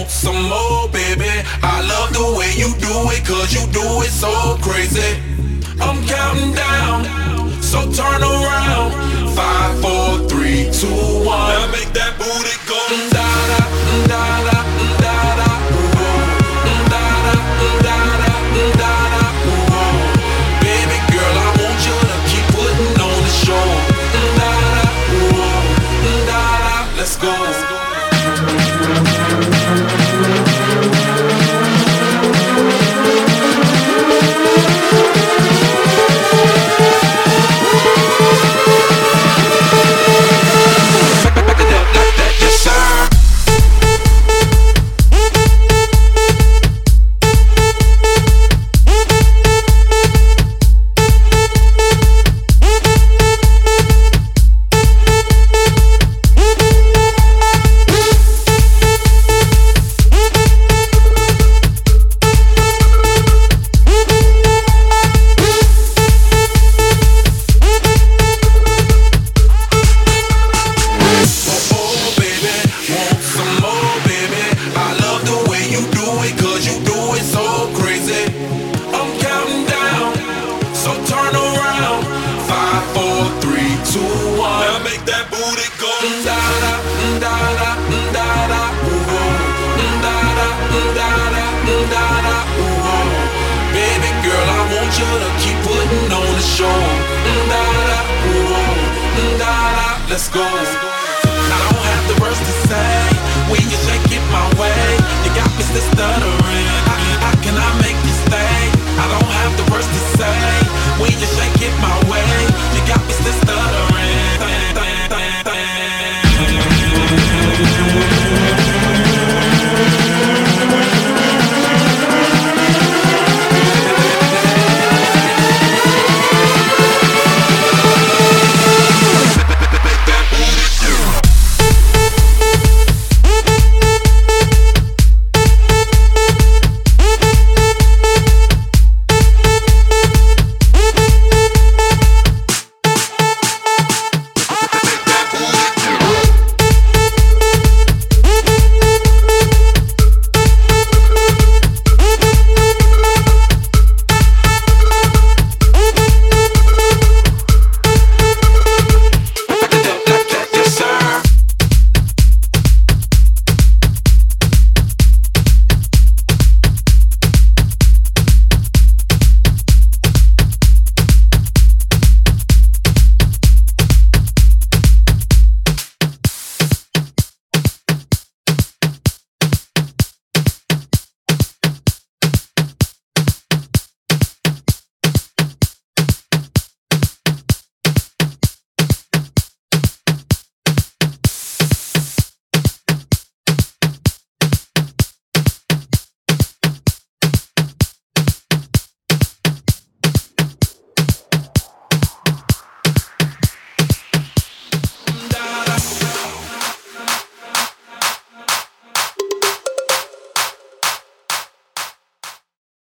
want some more, baby. I love the way you do it, cause you do it so crazy. I'm counting down, so turn around. 5, 4, 3, 2, 1. Now make that booty go da da da da da da. Da da da da da da. Baby girl, I want you to keep putting on the show. Da da da da. Let's go. Let's go. I don't have the words to say when you shake it my way. You got me stuttering. How can I make you stay? I don't